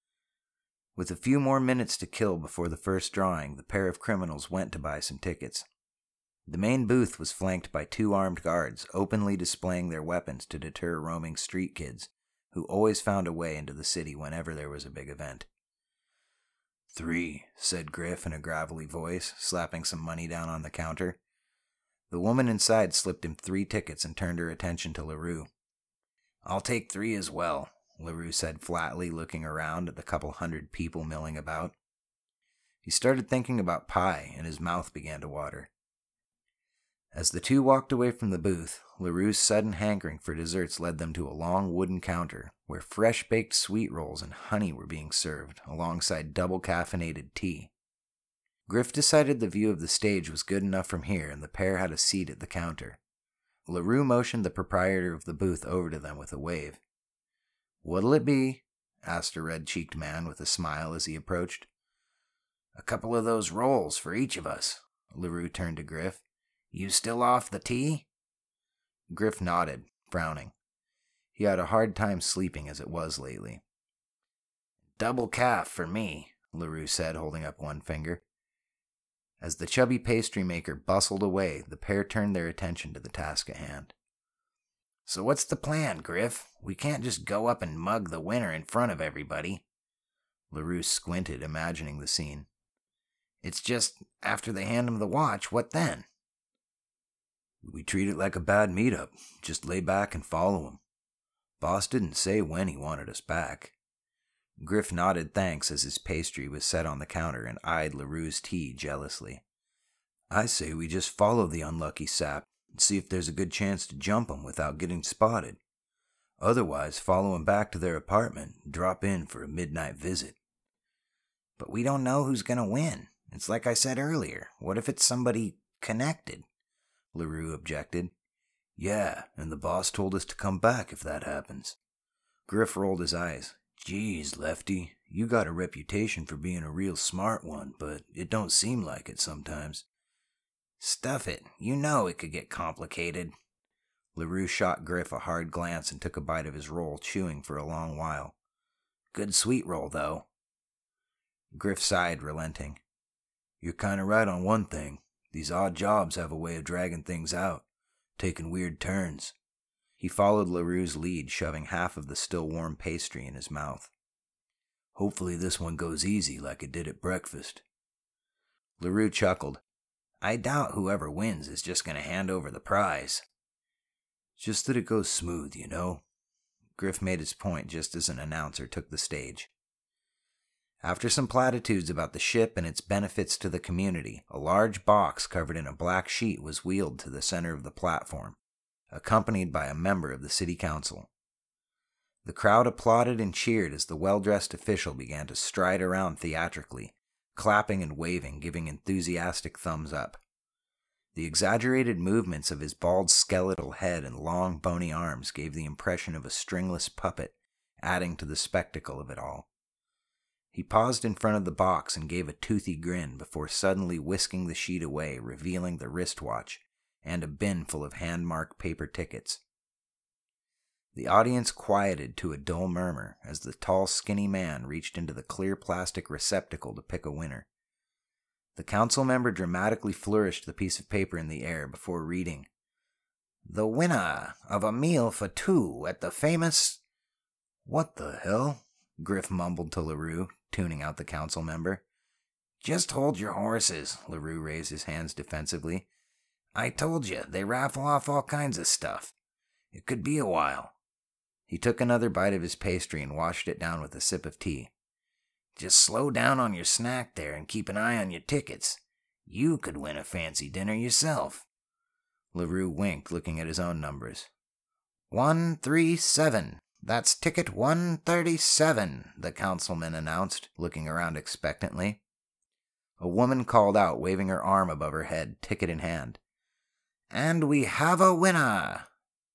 With a few more minutes to kill before the first drawing, the pair of criminals went to buy some tickets. The main booth was flanked by 2 armed guards, openly displaying their weapons to deter roaming street kids, who always found a way into the city whenever there was a big event. 3, said Griff in a gravelly voice, slapping some money down on the counter. The woman inside slipped him 3 tickets and turned her attention to LaRue. I'll take 3 as well, LaRue said flatly, looking around at the couple hundred people milling about. He started thinking about pie, and his mouth began to water. As the 2 walked away from the booth, LaRue's sudden hankering for desserts led them to a long wooden counter where fresh-baked sweet rolls and honey were being served, alongside double-caffeinated tea. Griff decided the view of the stage was good enough from here, and the pair had a seat at the counter. LaRue motioned the proprietor of the booth over to them with a wave. "What'll it be?" asked a red-cheeked man with a smile as he approached. "A couple of those rolls for each of us." LaRue turned to Griff. "You still off the tea?" Griff nodded, frowning. He had a hard time sleeping as it was lately. "Double calf for me," LaRue said, holding up one finger. As the chubby pastry maker bustled away, the pair turned their attention to the task at hand. "So what's the plan, Griff? We can't just go up and mug the winner in front of everybody." LaRue squinted, imagining the scene. "It's just, after they hand him the watch, what then?" "We treat it like a bad meetup. Just lay back and follow him. Boss didn't say when he wanted us back." Griff nodded thanks as his pastry was set on the counter and eyed LaRue's tea jealously. "I say we just follow the unlucky sap and see if there's a good chance to jump him without getting spotted. Otherwise, follow him back to their apartment and drop in for a midnight visit." "But we don't know who's going to win. It's like I said earlier. What if it's somebody connected?" LaRue objected. "Yeah, and the boss told us to come back if that happens." Griff rolled his eyes. "Geez, Lefty, you got a reputation for being a real smart one, but it don't seem like it sometimes." "Stuff it. You know it could get complicated." LaRue shot Griff a hard glance and took a bite of his roll, chewing for a long while. "Good sweet roll, though." Griff sighed, relenting. "You're kind of right on one thing. These odd jobs have a way of dragging things out, taking weird turns." He followed LaRue's lead, shoving half of the still warm pastry in his mouth. "Hopefully this one goes easy like it did at breakfast." LaRue chuckled. I doubt whoever wins is just going to hand over the prize. Just that it goes smooth, you know. Griff made his point just as an announcer took the stage. After some platitudes about the ship and its benefits to the community, a large box covered in a black sheet was wheeled to the center of the platform, accompanied by a member of the city council. The crowd applauded and cheered as the well-dressed official began to stride around theatrically, clapping and waving, giving enthusiastic thumbs up. The exaggerated movements of his bald skeletal head and long, bony arms gave the impression of a stringless puppet, adding to the spectacle of it all. He paused in front of the box and gave a toothy grin before suddenly whisking the sheet away, revealing the wristwatch and a bin full of hand-marked paper tickets. The audience quieted to a dull murmur as the tall, skinny man reached into the clear plastic receptacle to pick a winner. The council member dramatically flourished the piece of paper in the air before reading, "The winner of a meal for two at the famous—" "What the hell?" Griff mumbled to LaRue, tuning out the council member. "Just hold your horses," LaRue raised his hands defensively. "I told you, they raffle off all kinds of stuff. It could be a while." He took another bite of his pastry and washed it down with a sip of tea. "Just slow down on your snack there and keep an eye on your tickets. You could win a fancy dinner yourself." LaRue winked, looking at his own numbers. 137. That's ticket 137, the councilman announced, looking around expectantly. A woman called out, waving her arm above her head, ticket in hand. "And we have a winner!"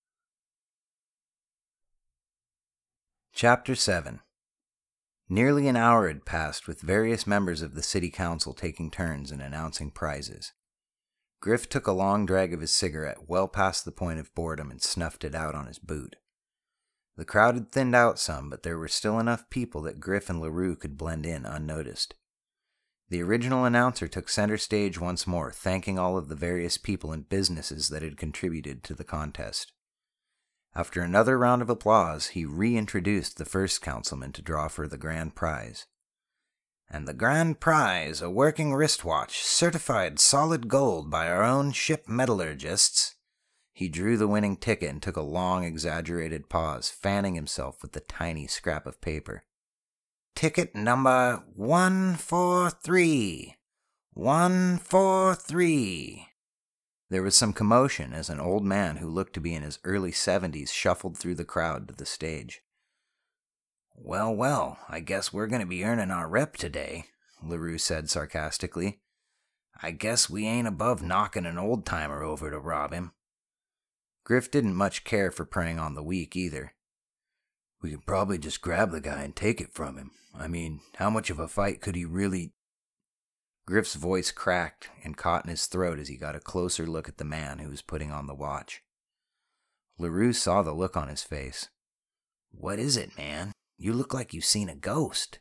Chapter 7. Nearly an hour had passed with various members of the city council taking turns in announcing prizes. Griff took a long drag of his cigarette well past the point of boredom and snuffed it out on his boot. The crowd had thinned out some, but there were still enough people that Griff and LaRue could blend in unnoticed. The original announcer took center stage once more, thanking all of the various people and businesses that had contributed to the contest. After another round of applause, he reintroduced the first councilman to draw for the grand prize. "And the grand prize, a working wristwatch, certified solid gold by our own ship metallurgists." He drew the winning ticket and took a long, exaggerated pause, fanning himself with the tiny scrap of paper. "Ticket number 143. 143. There was some commotion as an old man who looked to be in his early 70s shuffled through the crowd to the stage. "Well, well, I guess we're going to be earning our rep today," LaRue said sarcastically. "I guess we ain't above knocking an old-timer over to rob him." Griff didn't much care for preying on the weak either. "We could probably just grab the guy and take it from him. I mean, how much of a fight could he really—" Griff's voice cracked and caught in his throat as he got a closer look at the man who was putting on the watch. LaRue saw the look on his face. "What is it, man? You look like you've seen a ghost."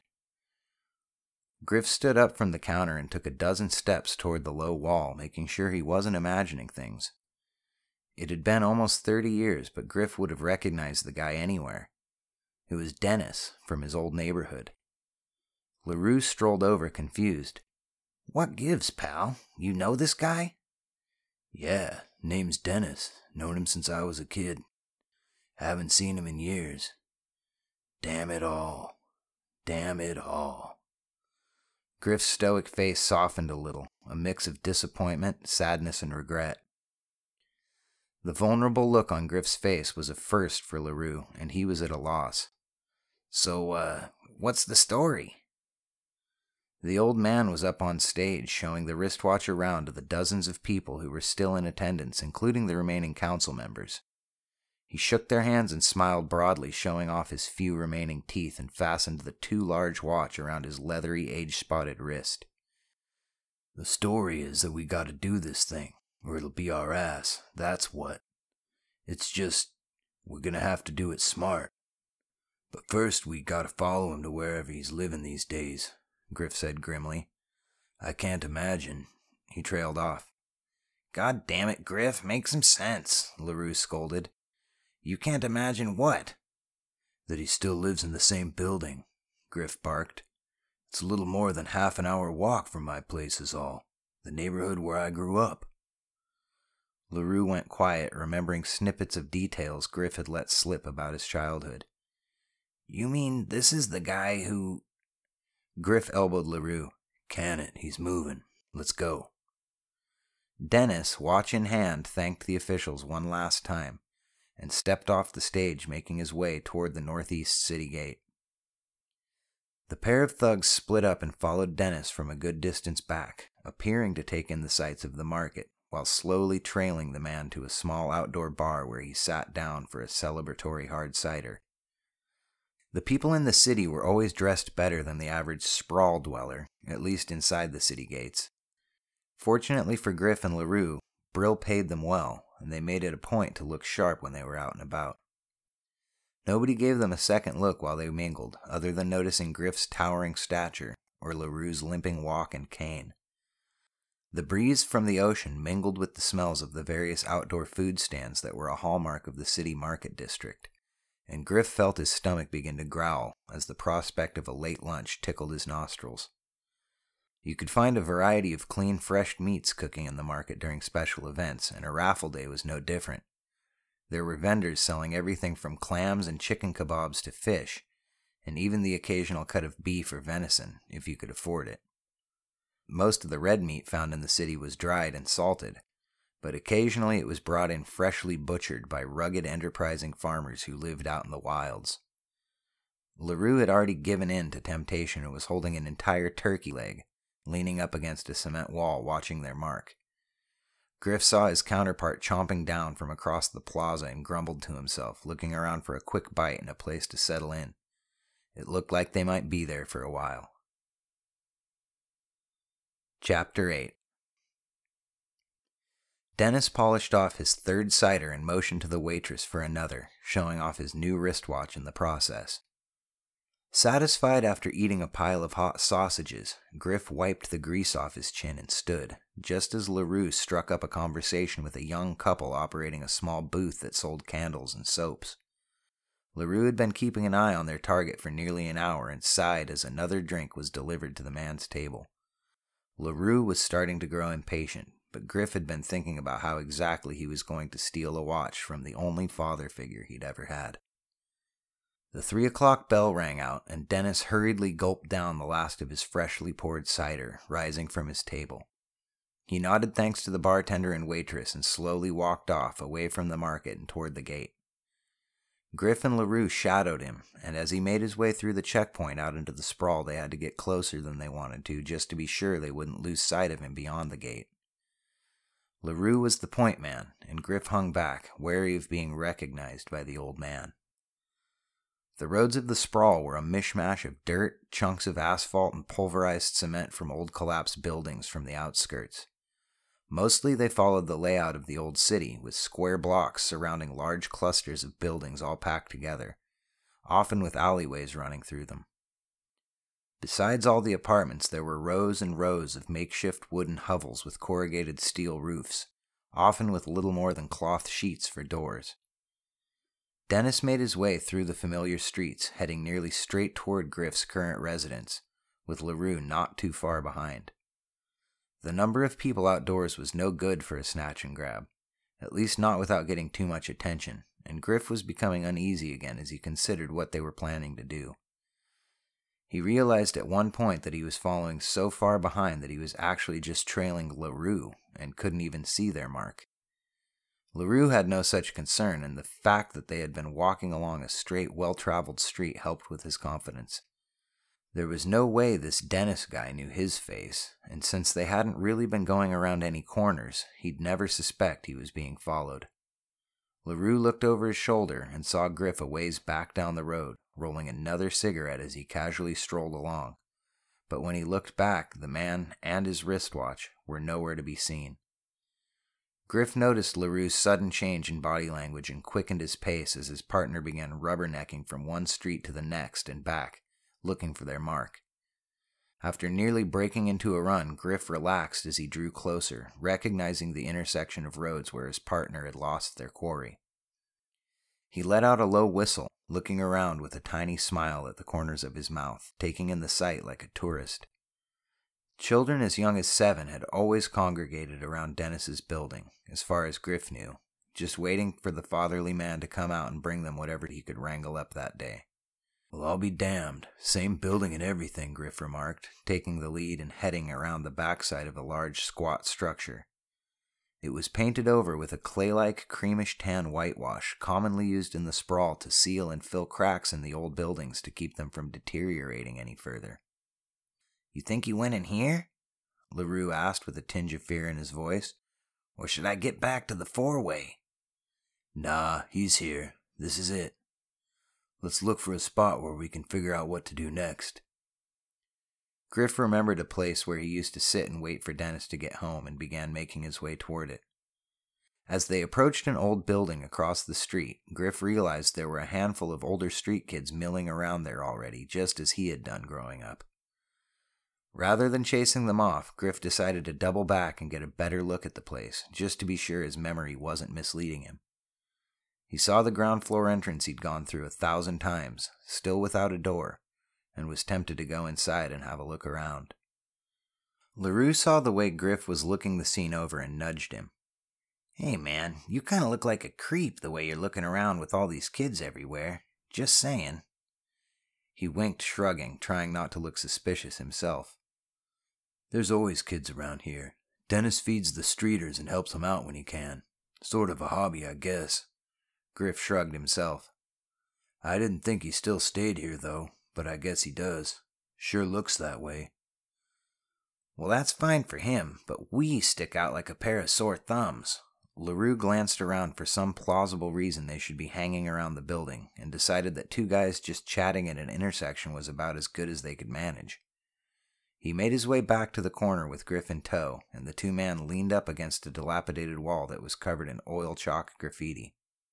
Griff stood up from the counter and took a dozen steps toward the low wall, making sure he wasn't imagining things. It had been almost 30 years, but Griff would have recognized the guy anywhere. It was Dennis from his old neighborhood. LaRue strolled over, confused. "What gives, pal? You know this guy?" "Yeah, name's Dennis. Known him since I was a kid. Haven't seen him in years. Damn it all. Damn it all." Griff's stoic face softened a little, a mix of disappointment, sadness, and regret. The vulnerable look on Griff's face was a first for LaRue, and he was at a loss. "So, what's the story?" The old man was up on stage, showing the wristwatch around to the dozens of people who were still in attendance, including the remaining council members. He shook their hands and smiled broadly, showing off his few remaining teeth, and fastened the too large watch around his leathery, age-spotted wrist. "The story is that we gotta do this thing, or it'll be our ass, that's what. It's just, we're gonna have to do it smart. But first we gotta follow him to wherever he's living these days," Griff said grimly. "I can't imagine." He trailed off. "God damn it, Griff, make some sense," LaRue scolded. "You can't imagine what?" "That he still lives in the same building," Griff barked. "It's a little more than half an hour walk from my place is all. The neighborhood where I grew up. LaRue went quiet, remembering snippets of details Griff had let slip about his childhood. You mean this is the guy who... Griff elbowed LaRue. Can it, he's moving. Let's go. Dennis, watch in hand, thanked the officials one last time and stepped off the stage, making his way toward the northeast city gate. The pair of thugs split up and followed Dennis from a good distance back, appearing to take in the sights of the market, while slowly trailing the man to a small outdoor bar where he sat down for a celebratory hard cider. The people in the city were always dressed better than the average sprawl dweller, at least inside the city gates. Fortunately for Griff and LaRue, Brill paid them well, and they made it a point to look sharp when they were out and about. Nobody gave them a second look while they mingled, other than noticing Griff's towering stature or LaRue's limping walk and cane. The breeze from the ocean mingled with the smells of the various outdoor food stands that were a hallmark of the city market district, and Griff felt his stomach begin to growl as the prospect of a late lunch tickled his nostrils. You could find a variety of clean, fresh meats cooking in the market during special events, and a raffle day was no different. There were vendors selling everything from clams and chicken kebabs to fish, and even the occasional cut of beef or venison, if you could afford it. Most of the red meat found in the city was dried and salted, but occasionally it was brought in freshly butchered by rugged, enterprising farmers who lived out in the wilds. LaRue had already given in to temptation and was holding an entire turkey leg, leaning up against a cement wall watching their mark. Griff saw his counterpart chomping down from across the plaza and grumbled to himself, looking around for a quick bite and a place to settle in. It looked like they might be there for a while. Chapter 8. Dennis polished off his third cider and motioned to the waitress for another, showing off his new wristwatch in the process. Satisfied after eating a pile of hot sausages, Griff wiped the grease off his chin and stood, just as LaRue struck up a conversation with a young couple operating a small booth that sold candles and soaps. LaRue had been keeping an eye on their target for nearly an hour and sighed as another drink was delivered to the man's table. LaRue was starting to grow impatient, but Griff had been thinking about how exactly he was going to steal a watch from the only father figure he'd ever had. The 3 o'clock bell rang out, and Dennis hurriedly gulped down the last of his freshly poured cider, rising from his table. He nodded thanks to the bartender and waitress and slowly walked off, away from the market and toward the gate. Griff and LaRue shadowed him, and as he made his way through the checkpoint out into the sprawl, they had to get closer than they wanted to, just to be sure they wouldn't lose sight of him beyond the gate. LaRue was the point man, and Griff hung back, wary of being recognized by the old man. The roads of the sprawl were a mishmash of dirt, chunks of asphalt, and pulverized cement from old collapsed buildings from the outskirts. Mostly they followed the layout of the old city, with square blocks surrounding large clusters of buildings all packed together, often with alleyways running through them. Besides all the apartments, there were rows and rows of makeshift wooden hovels with corrugated steel roofs, often with little more than cloth sheets for doors. Dennis made his way through the familiar streets, heading nearly straight toward Griff's current residence, with LaRue not too far behind. The number of people outdoors was no good for a snatch and grab, at least not without getting too much attention, and Griff was becoming uneasy again as he considered what they were planning to do. He realized at one point that he was following so far behind that he was actually just trailing LaRue and couldn't even see their mark. LaRue had no such concern, and the fact that they had been walking along a straight, well-traveled street helped with his confidence. There was no way this Dennis guy knew his face, and since they hadn't really been going around any corners, he'd never suspect he was being followed. LaRue looked over his shoulder and saw Griff a ways back down the road, rolling another cigarette as he casually strolled along. But when he looked back, the man and his wristwatch were nowhere to be seen. Griff noticed LaRue's sudden change in body language and quickened his pace as his partner began rubbernecking from one street to the next and back, looking for their mark. After nearly breaking into a run, Griff relaxed as he drew closer, recognizing the intersection of roads where his partner had lost their quarry. He let out a low whistle, looking around with a tiny smile at the corners of his mouth, taking in the sight like a tourist. Children as young as 7 had always congregated around Dennis's building, as far as Griff knew, just waiting for the fatherly man to come out and bring them whatever he could wrangle up that day. Well, I'll be damned. Same building and everything, Griff remarked, taking the lead and heading around the backside of a large squat structure. It was painted over with a clay-like creamish tan whitewash commonly used in the sprawl to seal and fill cracks in the old buildings to keep them from deteriorating any further. You think he went in here? LaRue asked with a tinge of fear in his voice. Or should I get back to the 4-way? Nah, he's here. This is it. Let's look for a spot where we can figure out what to do next. Griff remembered a place where he used to sit and wait for Dennis to get home and began making his way toward it. As they approached an old building across the street, Griff realized there were a handful of older street kids milling around there already, just as he had done growing up. Rather than chasing them off, Griff decided to double back and get a better look at the place, just to be sure his memory wasn't misleading him. He saw the ground floor entrance he'd gone through 1,000 times, still without a door, and was tempted to go inside and have a look around. LaRue saw the way Griff was looking the scene over and nudged him. Hey man, you kind of look like a creep the way you're looking around with all these kids everywhere. Just saying. He winked, shrugging, trying not to look suspicious himself. There's always kids around here. Dennis feeds the streeters and helps them out when he can. Sort of a hobby, I guess. Griff shrugged himself. I didn't think he still stayed here, though, but I guess he does. Sure looks that way. Well, that's fine for him, but we stick out like a pair of sore thumbs. LaRue glanced around for some plausible reason they should be hanging around the building and decided that 2 guys just chatting at an intersection was about as good as they could manage. He made his way back to the corner with Griff in tow, and the 2 men leaned up against a dilapidated wall that was covered in oil chalk graffiti.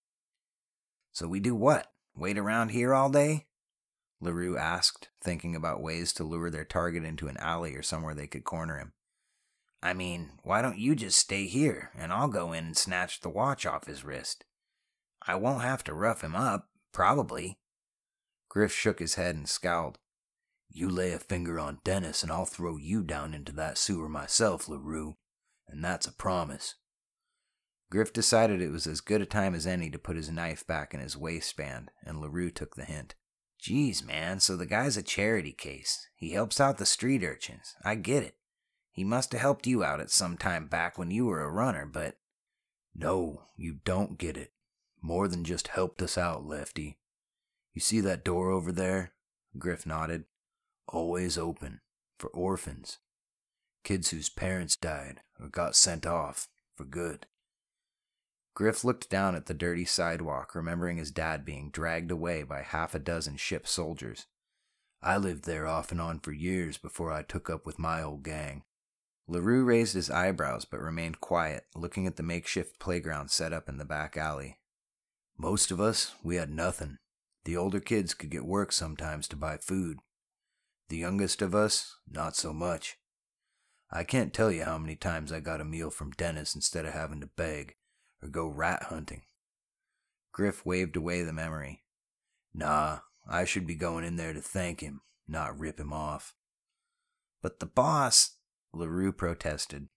So we do what? Wait around here all day? LaRue asked, thinking about ways to lure their target into an alley or somewhere they could corner him. I mean, why don't you just stay here, and I'll go in and snatch the watch off his wrist? I won't have to rough him up, probably. Griff shook his head and scowled. You lay a finger on Dennis and I'll throw you down into that sewer myself, LaRue. And that's a promise. Griff decided it was as good a time as any to put his knife back in his waistband, and LaRue took the hint. Geez, man, so the guy's a charity case. He helps out the street urchins. I get it. He must have helped you out at some time back when you were a runner, but... No, you don't get it. More than just helped us out, Lefty. You see that door over there? Griff nodded. Always open. For orphans. Kids whose parents died or got sent off for good. Griff looked down at the dirty sidewalk, remembering his dad being dragged away by 6 ship soldiers. I lived there off and on for years before I took up with my old gang. LaRue raised his eyebrows but remained quiet, looking at the makeshift playground set up in the back alley. Most of us, we had nothing. The older kids could get work sometimes to buy food. The youngest of us, not so much. I can't tell you how many times I got a meal from Dennis instead of having to beg or go rat hunting. Griff waved away the memory. Nah, I should be going in there to thank him, not rip him off. But the boss, LaRue protested.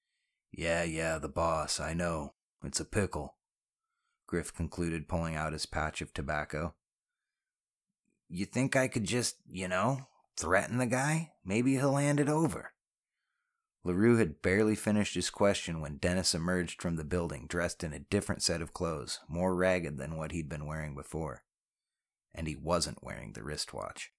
Yeah, the boss, I know. It's a pickle. Griff concluded, pulling out his patch of tobacco. You think I could just, threaten the guy? Maybe he'll hand it over. LaRue had barely finished his question when Dennis emerged from the building dressed in a different set of clothes, more ragged than what he'd been wearing before. And he wasn't wearing the wristwatch.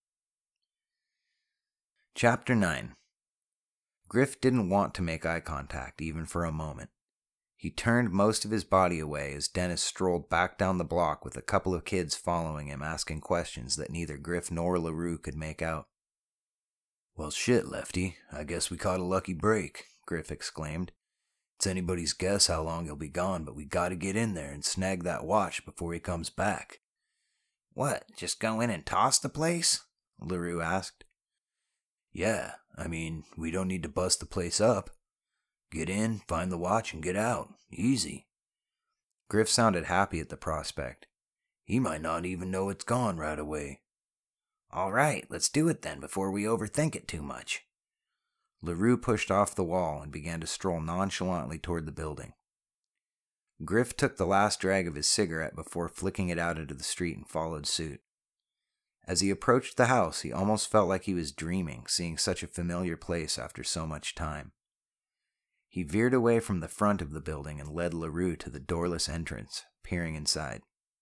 Chapter 9. Griff didn't want to make eye contact, even for a moment. He turned most of his body away as Dennis strolled back down the block with a couple of kids following him, asking questions that neither Griff nor LaRue could make out. Well, shit, Lefty. I guess we caught a lucky break, Griff exclaimed. It's anybody's guess how long he'll be gone, but we gotta get in there and snag that watch before he comes back. What, just go in and toss the place? LaRue asked. Yeah, I mean, we don't need to bust the place up. Get in, find the watch, and get out. Easy. Griff sounded happy at the prospect. He might not even know it's gone right away. All right, let's do it then before we overthink it too much. LaRue pushed off the wall and began to stroll nonchalantly toward the building. Griff took the last drag of his cigarette before flicking it out into the street and followed suit. As he approached the house, he almost felt like he was dreaming, seeing such a familiar place after so much time. He veered away from the front of the building and led LaRue to the doorless entrance, peering inside.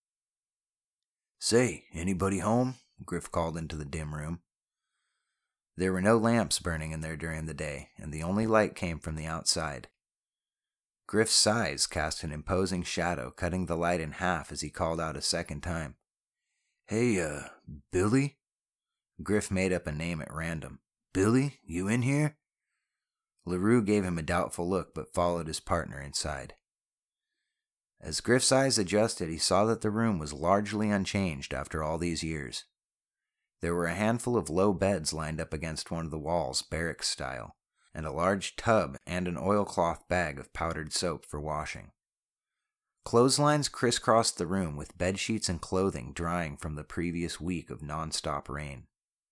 "Say, anybody home?" Griff called into the dim room. There were no lamps burning in there during the day, and the only light came from the outside. Griff's size cast an imposing shadow, cutting the light in half as he called out a second time. "Hey, Billy?" Griff made up a name at random. "Billy, you in here?" LaRue gave him a doubtful look, but followed his partner inside. As Griff's eyes adjusted, he saw that the room was largely unchanged after all these years. There were a handful of low beds lined up against one of the walls, barracks style, and a large tub and an oilcloth bag of powdered soap for washing. Clotheslines crisscrossed the room with bedsheets and clothing drying from the previous week of nonstop rain.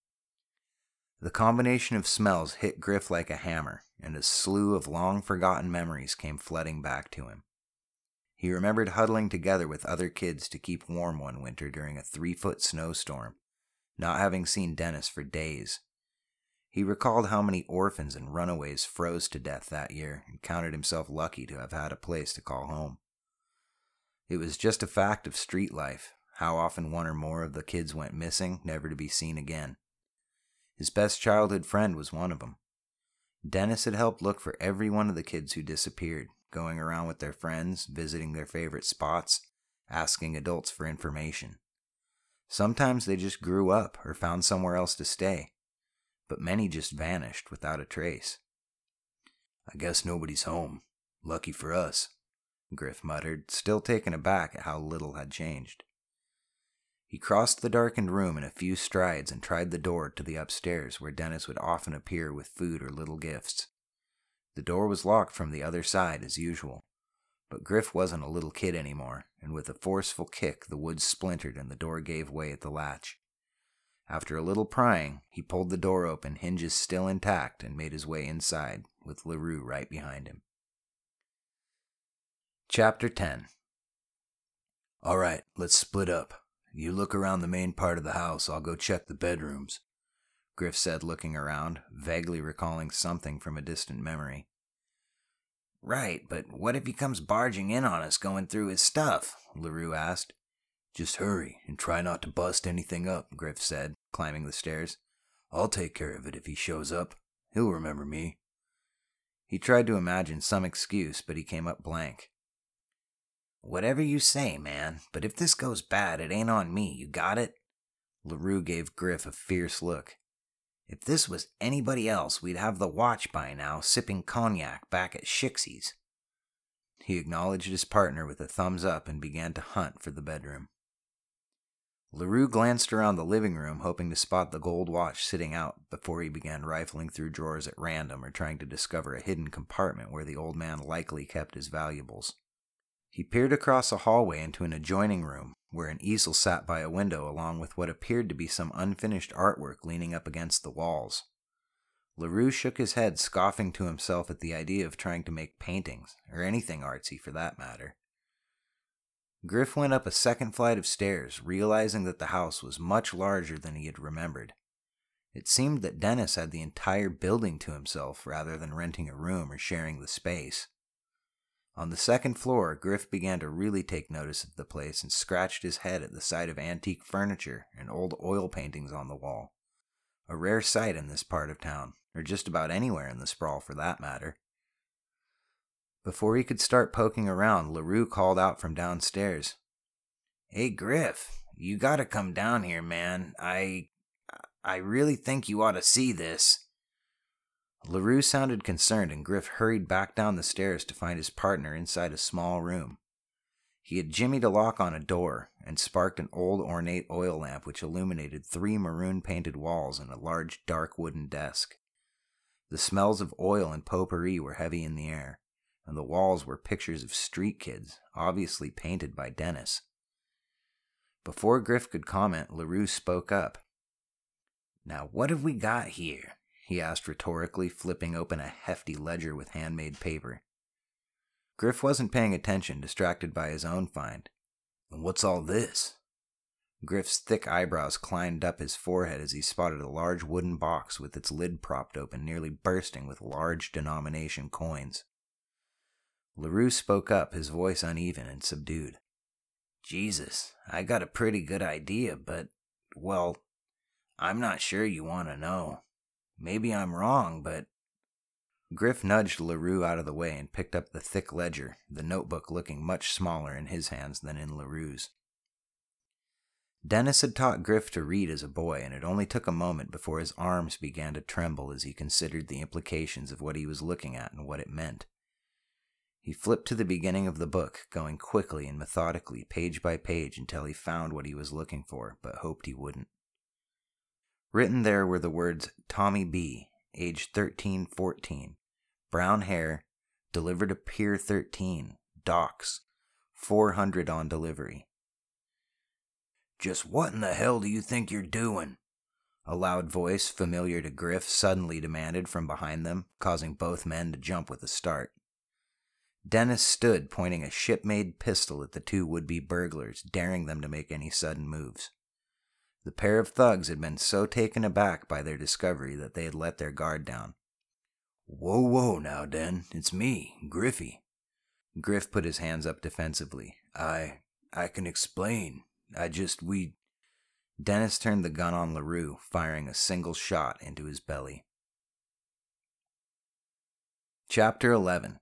The combination of smells hit Griff like a hammer, and a slew of long-forgotten memories came flooding back to him. He remembered huddling together with other kids to keep warm one winter during a 3-foot snowstorm, not having seen Dennis for days. He recalled how many orphans and runaways froze to death that year and counted himself lucky to have had a place to call home. It was just a fact of street life, how often one or more of the kids went missing, never to be seen again. His best childhood friend was one of them. Dennis had helped look for every one of the kids who disappeared, going around with their friends, visiting their favorite spots, asking adults for information. Sometimes they just grew up or found somewhere else to stay, but many just vanished without a trace. "I guess nobody's home. Lucky for us," Griff muttered, still taken aback at how little had changed. He crossed the darkened room in a few strides and tried the door to the upstairs where Dennis would often appear with food or little gifts. The door was locked from the other side as usual, but Griff wasn't a little kid anymore, and with a forceful kick the wood splintered and the door gave way at the latch. After a little prying, he pulled the door open, hinges still intact, and made his way inside, with LaRue right behind him. Chapter 10. "All right, let's split up. You look around the main part of the house, I'll go check the bedrooms," Griff said, looking around, vaguely recalling something from a distant memory. "Right, but what if he comes barging in on us going through his stuff?" LaRue asked. "Just hurry and try not to bust anything up," Griff said, climbing the stairs. "I'll take care of it if he shows up. He'll remember me." He tried to imagine some excuse, but he came up blank. "Whatever you say, man, but if this goes bad, it ain't on me, you got it?" LaRue gave Griff a fierce look. "If this was anybody else, we'd have the watch by now, sipping cognac back at Shixie's." He acknowledged his partner with a thumbs up and began to hunt for the bedroom. LaRue glanced around the living room, hoping to spot the gold watch sitting out before he began rifling through drawers at random or trying to discover a hidden compartment where the old man likely kept his valuables. He peered across a hallway into an adjoining room, where an easel sat by a window along with what appeared to be some unfinished artwork leaning up against the walls. LaRue shook his head, scoffing to himself at the idea of trying to make paintings, or anything artsy for that matter. Griff went up a second flight of stairs, realizing that the house was much larger than he had remembered. It seemed that Dennis had the entire building to himself rather than renting a room or sharing the space. On the second floor, Griff began to really take notice of the place and scratched his head at the sight of antique furniture and old oil paintings on the wall. A rare sight in this part of town, or just about anywhere in the sprawl for that matter. Before he could start poking around, LaRue called out from downstairs. "Hey, Griff, you gotta come down here, man. I really think you ought to see this." LaRue sounded concerned, and Griff hurried back down the stairs to find his partner inside a small room. He had jimmied a lock on a door and sparked an old ornate oil lamp which illuminated 3 maroon-painted walls and a large dark wooden desk. The smells of oil and potpourri were heavy in the air, and the walls were pictures of street kids, obviously painted by Dennis. Before Griff could comment, LaRue spoke up. "Now what have we got here? he asked rhetorically, flipping open a hefty ledger with handmade paper. Griff wasn't paying attention, distracted by his own find. And what's all this? Griff's thick eyebrows climbed up his forehead as he spotted a large wooden box with its lid propped open, nearly bursting with large denomination coins. LaRue spoke up, his voice uneven and subdued. Jesus, I got a pretty good idea, but, well, I'm not sure you want to know. Maybe I'm wrong, but... Griff nudged LaRue out of the way and picked up the thick ledger, the notebook looking much smaller in his hands than in LaRue's. Dennis had taught Griff to read as a boy, and it only took a moment before his arms began to tremble as he considered the implications of what he was looking at and what it meant. He flipped to the beginning of the book, going quickly and methodically, page by page, until he found what he was looking for, but hoped he wouldn't. Written there were the words Tommy B., age 13-14, brown hair, delivered to Pier 13, docks, 400 on delivery. Just what in the hell do you think you're doing? A loud voice, familiar to Griff, suddenly demanded from behind them, causing both men to jump with a start. Dennis stood, pointing a shipmade pistol at the two would-be burglars, daring them to make any sudden moves. The pair of thugs had been so taken aback by their discovery that they had let their guard down. Whoa now, Den. It's me, Griffy. Griff put his hands up defensively. I can explain. Dennis turned the gun on LaRue, firing a single shot into his belly. Chapter 11.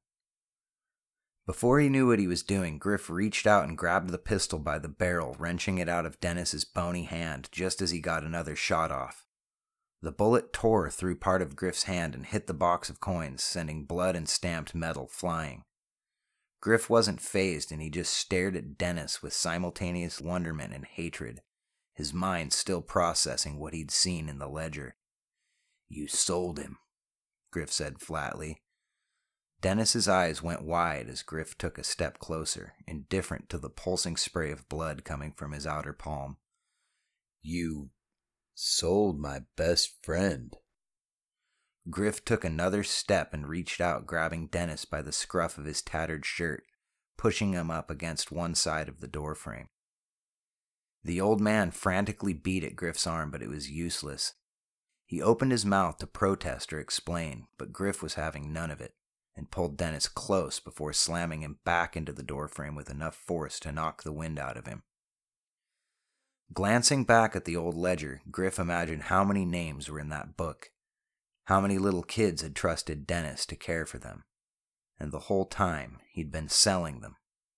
Before he knew what he was doing, Griff reached out and grabbed the pistol by the barrel, wrenching it out of Dennis's bony hand just as he got another shot off. The bullet tore through part of Griff's hand and hit the box of coins, sending blood and stamped metal flying. Griff wasn't fazed, and he just stared at Dennis with simultaneous wonderment and hatred, his mind still processing what he'd seen in the ledger. You sold him, Griff said flatly. Dennis's eyes went wide as Griff took a step closer, indifferent to the pulsing spray of blood coming from his outer palm. You sold my best friend. Griff took another step and reached out, grabbing Dennis by the scruff of his tattered shirt, pushing him up against one side of the doorframe. The old man frantically beat at Griff's arm, but it was useless. He opened his mouth to protest or explain, but Griff was having none of it, and pulled Dennis close before slamming him back into the doorframe with enough force to knock the wind out of him. Glancing back at the old ledger, Griff imagined how many names were in that book, how many little kids had trusted Dennis to care for them, and the whole time he'd been selling them.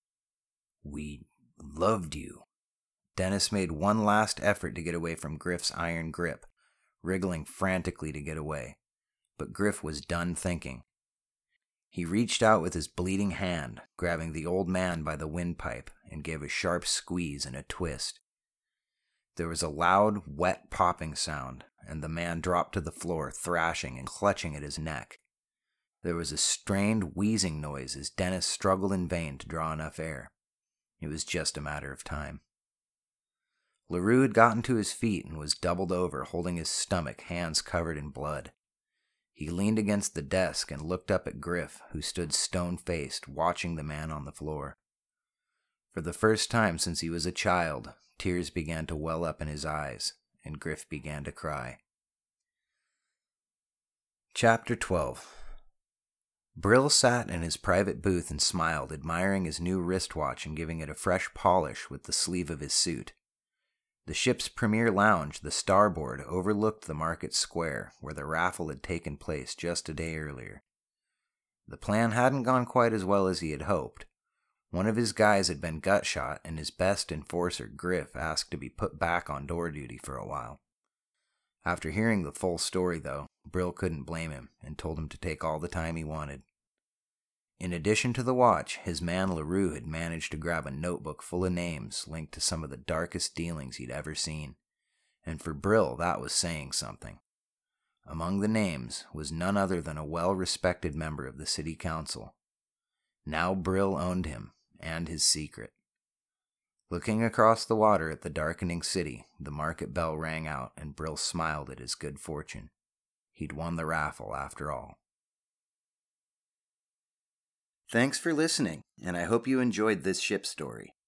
We loved you. Dennis made one last effort to get away from Griff's iron grip, wriggling frantically to get away, but Griff was done thinking. He reached out with his bleeding hand, grabbing the old man by the windpipe, and gave a sharp squeeze and a twist. There was a loud, wet popping sound, and the man dropped to the floor, thrashing and clutching at his neck. There was a strained, wheezing noise as Dennis struggled in vain to draw enough air. It was just a matter of time. LaRue had gotten to his feet and was doubled over, holding his stomach, hands covered in blood. He leaned against the desk and looked up at Griff, who stood stone-faced, watching the man on the floor. For the first time since he was a child, tears began to well up in his eyes, and Griff began to cry. Chapter 12. Brill sat in his private booth and smiled, admiring his new wristwatch and giving it a fresh polish with the sleeve of his suit. The ship's premier lounge, the Starboard, overlooked the market square, where the raffle had taken place just a day earlier. The plan hadn't gone quite as well as he had hoped. One of his guys had been gut shot, and his best enforcer, Griff, asked to be put back on door duty for a while. After hearing the full story, though, Brill couldn't blame him, and told him to take all the time he wanted. In addition to the watch, his man LaRue had managed to grab a notebook full of names linked to some of the darkest dealings he'd ever seen, and for Brill that was saying something. Among the names was none other than a well-respected member of the city council. Now Brill owned him, and his secret. Looking across the water at the darkening city, the market bell rang out, and Brill smiled at his good fortune. He'd won the raffle after all. Thanks for listening, and I hope you enjoyed this ship story.